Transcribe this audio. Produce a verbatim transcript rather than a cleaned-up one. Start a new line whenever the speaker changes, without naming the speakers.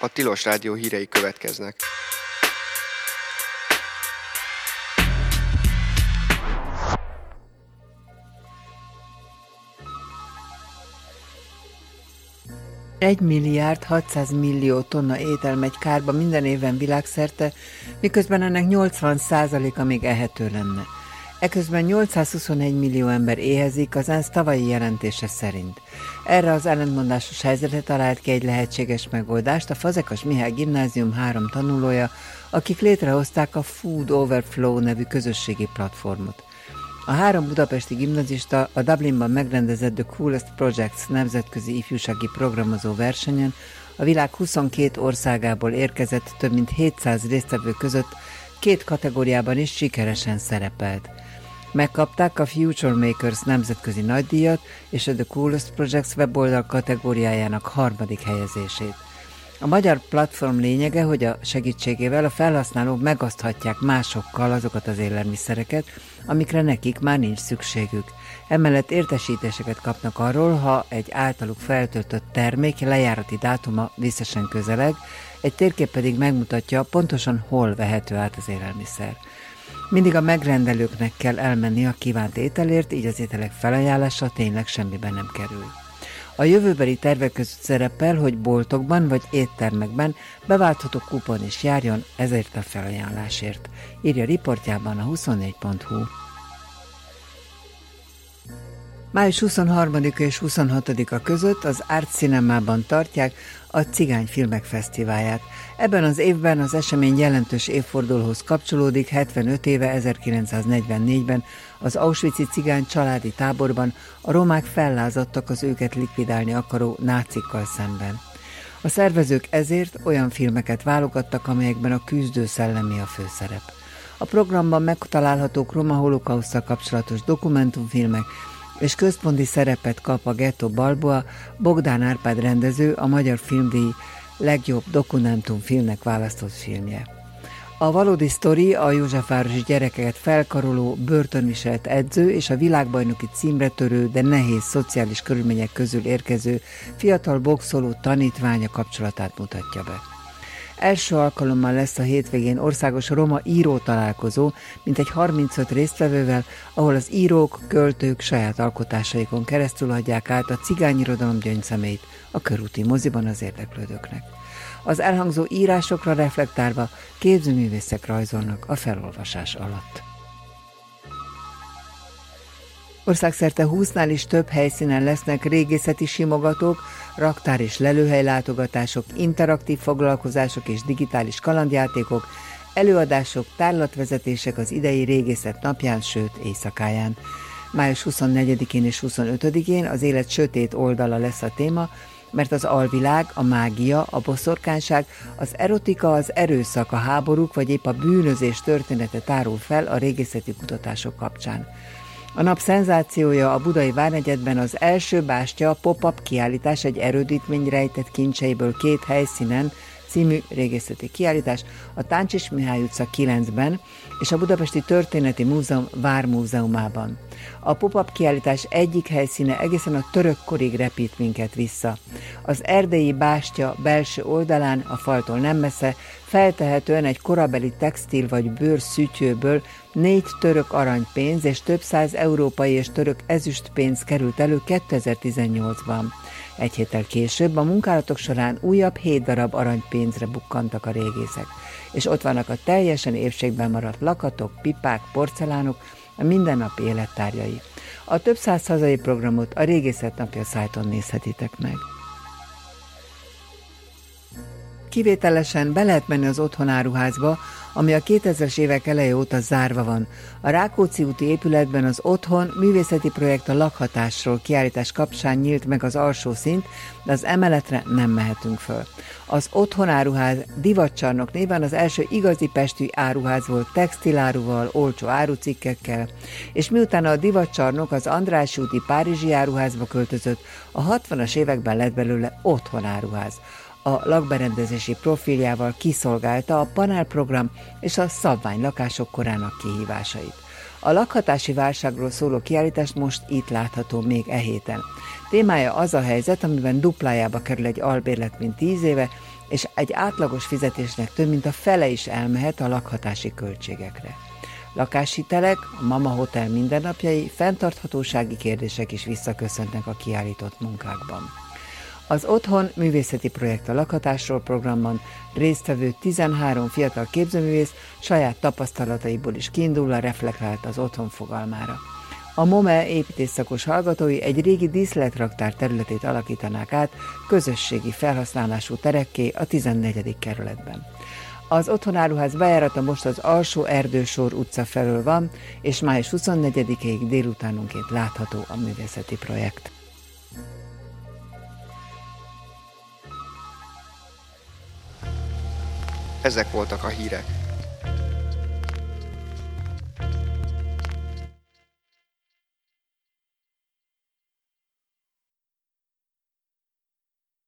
A Tilos Rádió hírei következnek.
egy milliárd hatszáz millió tonna étel megy kárba minden évben világszerte, miközben ennek nyolcvan százaléka még ehető lenne. Eközben nyolcszázhuszonegy millió ember éhezik az ENSZ tavalyi jelentése szerint. Erre az ellentmondásos helyzetre talált ki egy lehetséges megoldást a Fazekas Mihály Gimnázium három tanulója, akik létrehozták a Food Overflow nevű közösségi platformot. A három budapesti gimnazista a Dublinban megrendezett The Coolest Projects nemzetközi ifjúsági programozó versenyen a világ huszonkét országából érkezett több mint hétszáz résztvevő között két kategóriában is sikeresen szerepelt. Megkapták a Future Makers nemzetközi nagydíjat és a The Coolest Projects weboldal kategóriájának harmadik helyezését. A magyar platform lényege, hogy a segítségével a felhasználók megoszthatják másokkal azokat az élelmiszereket, amikre nekik már nincs szükségük. Emellett értesítéseket kapnak arról, ha egy általuk feltöltött termék lejárati dátuma vészesen közeleg, egy térkép pedig megmutatja pontosan hol vehető át az élelmiszer. Mindig a megrendelőknek kell elmenni a kívánt ételért, így az ételek felajánlása tényleg semmiben nem kerül. A jövőbeli tervek között szerepel, hogy boltokban vagy éttermekben beváltható kupon is járjon ezért a felajánlásért, írja riportjában a huszonnégy pont hu. május huszonharmadika és huszonhatodika között az Art Cinemában tartják a Cigány Filmek Fesztiválját. Ebben az évben az esemény jelentős évfordulóhoz kapcsolódik. hetvenöt éve ezerkilencszáznegyvennégyben az auschwitzi cigány családi táborban a romák fellázadtak az őket likvidálni akaró nácikkal szemben. A szervezők ezért olyan filmeket válogattak, amelyekben a küzdő szellemi a főszerep. A programban megtalálhatók roma holokauszttal kapcsolatos dokumentumfilmek, és központi szerepet kap a Ghetto Balboa, Bogdán Árpád rendező, a Magyar Filmdíj legjobb dokumentumfilmnek választott filmje. A valódi sztori a józsefvárosi gyerekeket felkaroló, börtönviselt edző és a világbajnoki címre törő, de nehéz szociális körülmények közül érkező fiatal boxoló tanítványa kapcsolatát mutatja be. Első alkalommal lesz a hétvégén országos roma író találkozó, mintegy harmincöt résztvevővel, ahol az írók, költők saját alkotásaikon keresztül adják át a cigányirodalom gyöngyszemét a körúti moziban az érdeklődőknek. Az elhangzó írásokra reflektálva képzőművészek rajzolnak a felolvasás alatt. Országszerte húsznál is több helyszínen lesznek régészeti simogatók, raktár és lelőhely látogatások, interaktív foglalkozások és digitális kalandjátékok, előadások, tárlatvezetések az idei régészet napján, sőt éjszakáján. május huszonnegyedikén és huszonötödikén az élet sötét oldala lesz a téma, mert az alvilág, a mágia, a boszorkányság, az erotika, az erőszak, a háborúk vagy épp a bűnözés története tárul fel a régészeti kutatások kapcsán. A nap szenzációja a budai Várnegyedben az első bástya pop-up kiállítás, egy erődítmény rejtett kincseiből két helyszínen című régészeti kiállítás a Táncsis Mihály utca kilencben és a Budapesti Történeti Múzeum Vármúzeumában. A pop-up kiállítás egyik helyszíne egészen a török korig repít minket vissza. Az erdélyi bástya belső oldalán, a faltól nem messze, feltehetően egy korabeli textil vagy bőr szütyőből négy török aranypénz és több száz európai és török ezüstpénz került elő kétezer-tizennyolcban. Egy héttel később a munkálatok során újabb hét darab aranypénzre bukkantak a régészek, és ott vannak a teljesen épségben maradt lakatok, pipák, porcelánok, a mindennapi élettárgyai. A több száz hazai programot a Régészet Napja szájton nézhetitek meg. Kivételesen be lehet menni az otthonáruházba, ami a kétezres évek eleje óta zárva van. A Rákóczi úti épületben az Otthon művészeti projekt a lakhatásról kiállítás kapcsán nyílt meg az alsó szint, de az emeletre nem mehetünk föl. Az Otthonáruház divatcsarnok néven az első igazi pesti áruház volt textiláruval, olcsó árucikkekkel, és miután a divatcsarnok az András úti Párizsi áruházba költözött, a hatvanas években lett belőle Otthonáruház. A lakberendezési profiljával kiszolgálta a panelprogram és a szabványlakások korának kihívásait. A lakhatási válságról szóló kiállítás most itt látható még e héten. Témája az a helyzet, amiben duplájába kerül egy albérlet, mint tíz éve, és egy átlagos fizetésnek több mint a fele is elmehet a lakhatási költségekre. Lakáshitelek, a Mama Hotel mindennapjai, fenntarthatósági kérdések is visszaköszönnek a kiállított munkákban. Az Otthon művészeti projekt a lakhatásról programban résztvevő tizenhárom fiatal képzőművész saját tapasztalataiból is kiindulva reflektált az otthon fogalmára. A MOME építészszakos hallgatói egy régi díszletraktár területét alakítanák át közösségi felhasználású terekké a tizennegyedik kerületben. Az Otthonáruház bejárata most az Alsó Erdősor utca felől van, és május huszonnegyedikéig délutánonként látható a művészeti projekt.
Ezek voltak a hírek.